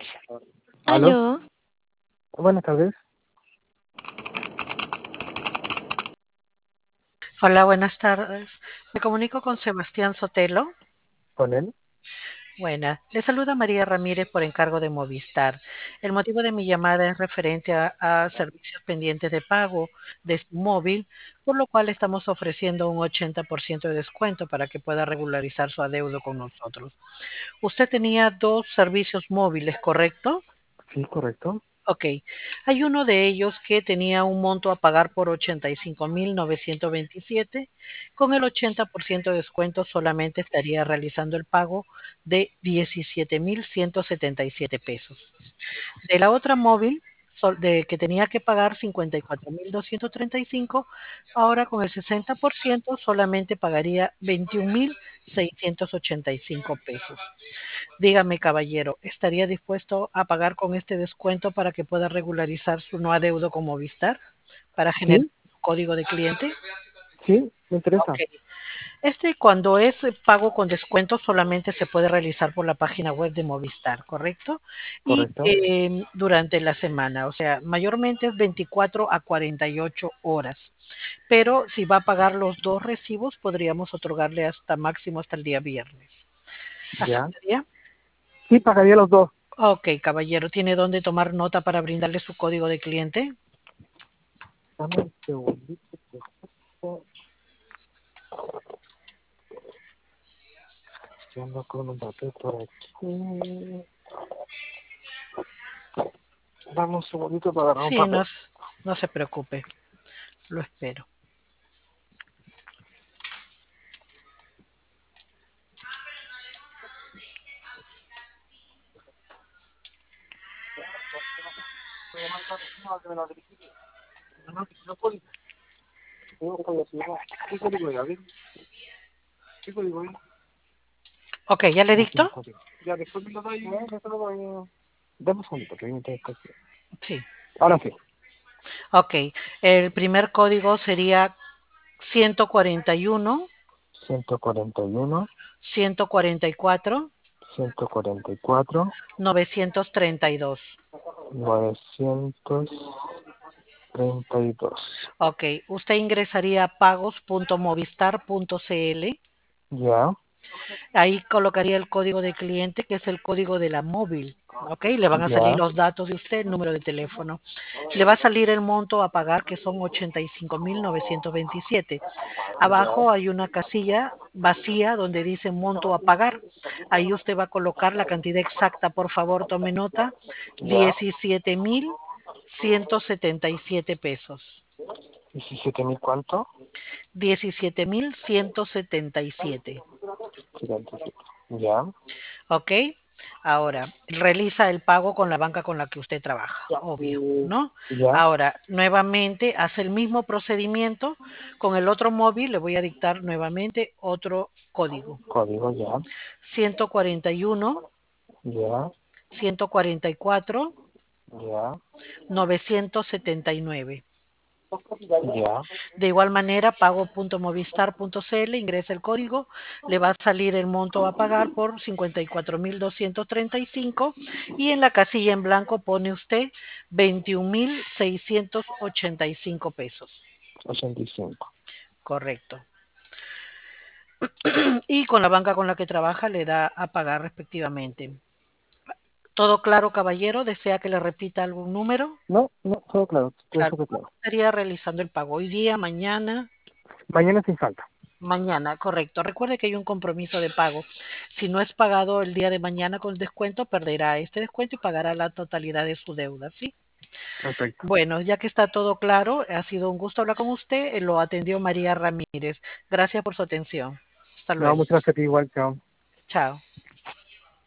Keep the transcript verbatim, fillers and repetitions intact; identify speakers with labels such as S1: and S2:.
S1: ¿Aló?
S2: Aló,
S1: Buenas tardes.
S3: Hola, buenas tardes. Me comunico con Sebastián Sotelo.
S1: ¿Con él?
S3: Buena. Le saluda María Ramírez por encargo de Movistar. El motivo de mi llamada es referente a, a servicios pendientes de pago de su móvil, por lo cual estamos ofreciendo un ochenta por ciento de descuento para que pueda regularizar su adeudo con nosotros. Usted tenía dos servicios móviles, ¿correcto?
S1: Sí, correcto.
S3: Ok, hay uno de ellos que tenía un monto a pagar por ochenta y cinco mil novecientos veintisiete. Con el ochenta por ciento de descuento solamente estaría realizando el pago de diecisiete mil ciento setenta y siete pesos. De la otra móvil, sol- de que tenía que pagar cincuenta y cuatro mil doscientos treinta y cinco, ahora con el sesenta por ciento solamente pagaría veintiún mil seiscientos ochenta y cinco pesos. Dígame, caballero, ¿estaría dispuesto a pagar con este descuento para que pueda regularizar su no adeudo con Movistar para generar
S1: Sí,
S3: un código de cliente?
S1: sí, me interesa.
S3: Ok. Este, cuando es eh, pago con descuento, solamente se puede realizar por la página web de Movistar, ¿correcto? Y
S1: Correcto.
S3: eh, durante la semana, o sea, mayormente es veinticuatro a cuarenta y ocho horas. Pero si va a pagar los dos recibos, podríamos otorgarle hasta máximo hasta el día viernes.
S1: Ya.
S3: ¿Aceptaría?
S1: Sí, pagaría los dos.
S3: Ok, caballero, ¿tiene dónde tomar nota para brindarle su código de cliente?
S1: Dame un segundito. Por favor. Estoy andando con un papel por aquí. Dame un segundito para agarrar un
S3: Sí, no,
S1: papel.
S3: s- no se preocupe, lo espero.
S1: Voy a mandar no, que me lo verifique. No, no, no puedo. No puedo, sí, no. ¿Qué código es? A ver, ¿qué código es?
S3: Ok, ¿ya le
S1: No tiene
S3: dicto?
S1: código. Ya, después me lo doy. No, después lo doy. Dame un segundito, que viene todo esto.
S3: Sí.
S1: Ahora sí.
S3: Ok, el primer código sería ciento cuarenta y uno,
S1: ciento cuarenta y uno,
S3: ciento cuarenta y cuatro,
S1: ciento cuarenta y cuatro,
S3: novecientos treinta y dos.
S1: novecientos treinta y dos.
S3: Ok, usted ingresaría a pagos punto movistar punto cl.
S1: Ya,
S3: Ahí colocaría el código de cliente, que es el código de la móvil. Ok, le van a salir
S1: ya,
S3: los datos de usted, el número de teléfono. Le va a salir el monto a pagar, que son ochenta y cinco mil novecientos veintisiete.
S1: ya,
S3: Abajo hay una casilla vacía donde dice monto a pagar. Ahí usted va a colocar la cantidad exacta, por favor, tome nota,
S1: ya.
S3: diecisiete mil ciento setenta y siete pesos.
S1: ¿diecisiete mil cuánto?
S3: Diecisiete mil ciento setenta y siete.
S1: setenta y siete. Ya,
S3: ¿Ok? Ahora, realiza el pago con la banca con la que usted trabaja, obvio, ¿no?
S1: ya,
S3: Ahora, nuevamente hace el mismo procedimiento con el otro móvil. Le voy a dictar nuevamente otro código.
S1: código, ya,
S3: ciento cuarenta y uno,
S1: ya,
S3: ciento cuarenta y cuatro,
S1: ya,
S3: novecientos setenta y nueve.
S1: ya,
S3: De igual manera, pago punto movistar punto cl, ingresa el código, le va a salir el monto a pagar por cincuenta y cuatro mil doscientos treinta y cinco y en la casilla en blanco pone usted veintiún mil seiscientos ochenta y cinco pesos.
S1: ochenta y cinco.
S3: Correcto. Y con la banca con la que trabaja le da a pagar respectivamente. ¿Todo claro, caballero? ¿Desea que le repita algún número?
S1: No, no, todo claro, todo
S3: Claro,
S1: súper
S3: ¿cuándo
S1: claro.
S3: estaría realizando el pago? ¿Hoy día, mañana?
S1: Mañana sin falta.
S3: Mañana, correcto. Recuerde que hay un compromiso de pago. Si no es pagado el día de mañana con el descuento, perderá este descuento y pagará la totalidad de su deuda, ¿sí?
S1: Perfecto.
S3: Bueno, ya que está todo claro, ha sido un gusto hablar con usted. eh, Lo atendió María Ramírez. Gracias por su atención. Hasta
S1: No,
S3: luego.
S1: muchas gracias a ti igual, chao.
S3: Chao.